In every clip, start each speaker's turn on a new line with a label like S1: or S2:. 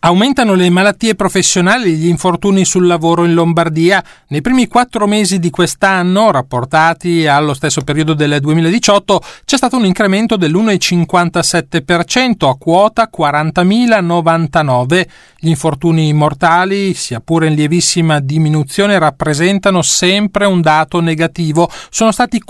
S1: Aumentano le malattie professionali e gli infortuni sul lavoro in Lombardia. Nei primi 4 mesi di quest'anno, rapportati allo stesso periodo del 2018, c'è stato un incremento dell'1,57% a quota 40.099. Gli infortuni mortali, sia pure in lievissima diminuzione, rappresentano sempre un dato negativo. Sono stati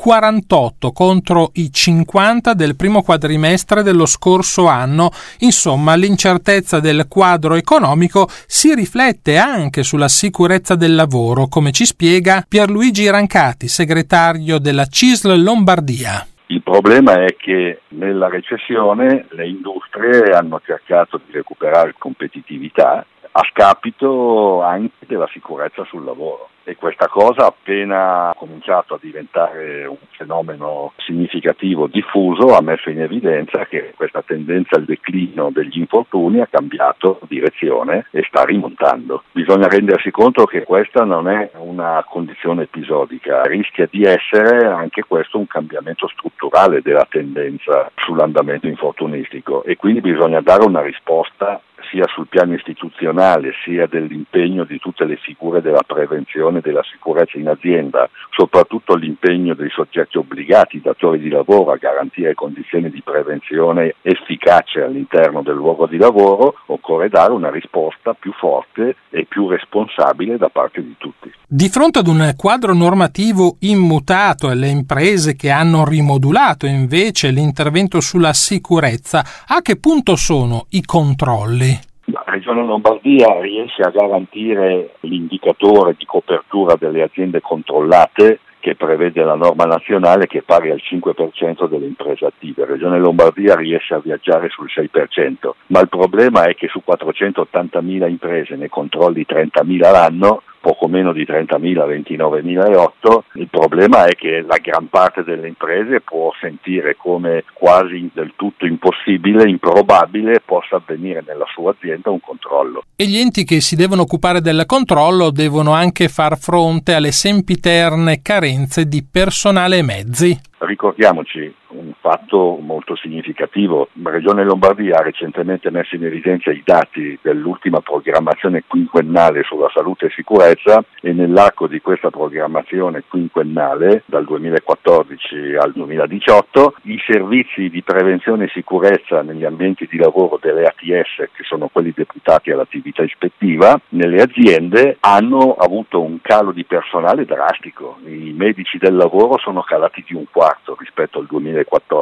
S1: 48 contro i 50 del primo quadrimestre dello scorso anno. Insomma, l'incertezza del quadro economico si riflette anche sulla sicurezza del lavoro, come ci spiega Pierluigi Rancati, segretario della CISL Lombardia.
S2: Il problema è che nella recessione le industrie hanno cercato di recuperare competitività a scapito anche della sicurezza sul lavoro. E questa cosa, appena cominciato a diventare un fenomeno significativo, diffuso, ha messo in evidenza che questa tendenza al declino degli infortuni ha cambiato direzione e sta rimontando. Bisogna rendersi conto che questa non è una condizione episodica, rischia di essere anche questo un cambiamento strutturale della tendenza sull'andamento infortunistico, e quindi bisogna dare una risposta sia sul piano istituzionale sia dell'impegno di tutte le figure della prevenzione e della sicurezza in azienda, soprattutto l'impegno dei soggetti obbligati, i datori di lavoro, a garantire condizioni di prevenzione efficace all'interno del luogo di lavoro. Occorre dare una risposta più forte e più responsabile da parte di tutti.
S1: Di fronte ad un quadro normativo immutato e le imprese che hanno rimodulato invece l'intervento sulla sicurezza, a che punto sono i controlli?
S2: La Regione Lombardia riesce a garantire l'indicatore di copertura delle aziende controllate, che prevede la norma nazionale, che è pari al 5% delle imprese attive. La Regione Lombardia riesce a viaggiare sul 6%, ma il problema è che su 480.000 imprese ne controlli 30.000 l'anno, poco meno di 30.000, 29.008. Il problema è che la gran parte delle imprese può sentire come quasi del tutto impossibile, improbabile possa avvenire nella sua azienda un controllo.
S1: E gli enti che si devono occupare del controllo devono anche far fronte alle sempiterne carenze di personale e mezzi.
S2: Ricordiamoci un fatto molto significativo. La Regione Lombardia ha recentemente messo in evidenza i dati dell'ultima programmazione quinquennale sulla salute e sicurezza, e nell'arco di questa programmazione quinquennale, dal 2014 al 2018, i servizi di prevenzione e sicurezza negli ambienti di lavoro delle ATS, che sono quelli deputati all'attività ispettiva, nelle aziende hanno avuto un calo di personale drastico. I medici del lavoro sono calati di un quarto rispetto al 2014.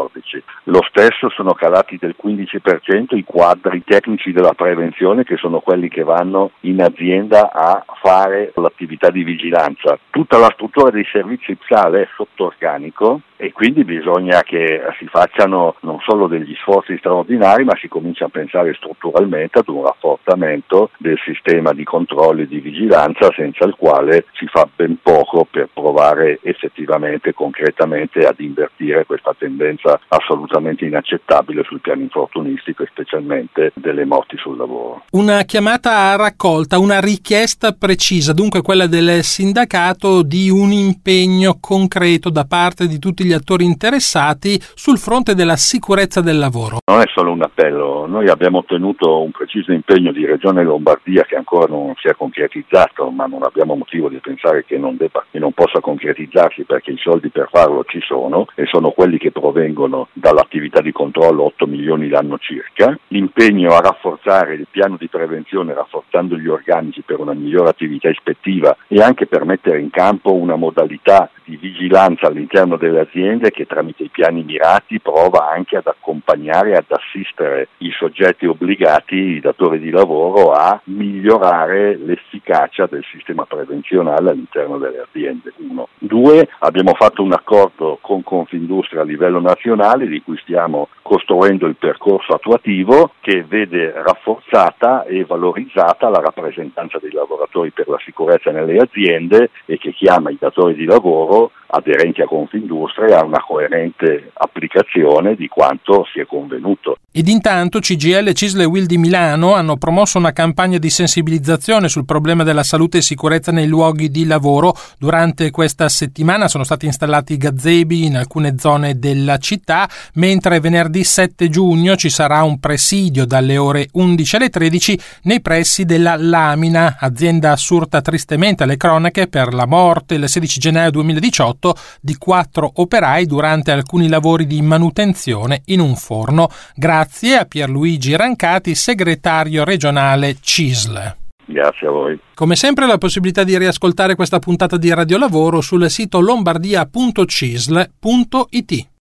S2: Lo stesso sono calati del 15% i quadri tecnici della prevenzione, che sono quelli che vanno in azienda a fare l'attività di vigilanza. Tutta la struttura dei servizi IPSAL è sotto organico, e quindi bisogna che si facciano non solo degli sforzi straordinari, ma si comincia a pensare strutturalmente ad un rafforzamento del sistema di controllo e di vigilanza, senza il quale si fa ben poco per provare effettivamente, concretamente, ad invertire questa tendenza assolutamente inaccettabile sul piano infortunistico e specialmente delle morti sul lavoro.
S1: Una chiamata a raccolta, una richiesta precisa, dunque quella del sindacato, di un impegno concreto da parte di tutti gli attori interessati sul fronte della sicurezza del lavoro.
S2: Non è solo un appello, noi abbiamo ottenuto un preciso impegno di Regione Lombardia che ancora non si è concretizzato, ma non abbiamo motivo di pensare che non possa concretizzarsi, perché i soldi per farlo ci sono, e sono quelli che provengono dall'attività di controllo, 8 milioni l'anno circa. L'impegno a rafforzare il piano di prevenzione, rafforzando gli organici per una migliore attività ispettiva e anche per mettere in campo una modalità di vigilanza all'interno delle aziende che tramite i piani mirati prova anche ad accompagnare e ad assistere i soggetti obbligati, i datori di lavoro, a migliorare l'efficacia del sistema prevenzionale all'interno delle aziende. 1. 2. Abbiamo fatto un accordo con Confindustria a livello nazionale, di cui stiamo costruendo il percorso attuativo, che vede rafforzata e valorizzata la rappresentanza dei lavoratori per la sicurezza nelle aziende, e che chiama i datori di lavoro aderenti a Confindustria a una coerente applicazione di quanto si è convenuto.
S1: Ed intanto CGIL, CISL e UIL di Milano hanno promosso una campagna di sensibilizzazione sul problema della salute e sicurezza nei luoghi di lavoro. Durante questa settimana sono stati installati gazebi in alcune zone della città, mentre venerdì 7 giugno ci sarà un presidio dalle ore 11 alle 13 nei pressi della Lamina, azienda assurta tristemente alle cronache per la morte il 16 gennaio 2018 di 4 operai durante alcuni lavori di manutenzione in un forno. Grazie a Pierluigi Rancati, segretario regionale CISL.
S2: Grazie a voi.
S1: Come sempre la possibilità di riascoltare questa puntata di Radio Lavoro sul sito lombardia.cisl.it.